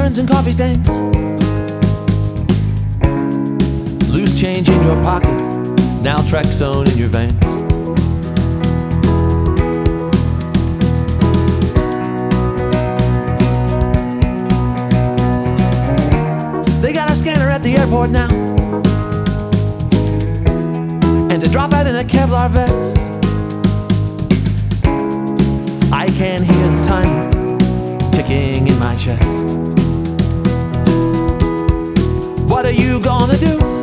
burns and coffee stains. Loose change in your pocket, naltrexone in your veins. They got a scanner at the airport now, and a dropout in a Kevlar vest. I can hear the time ticking in my chest. What are you gonna do?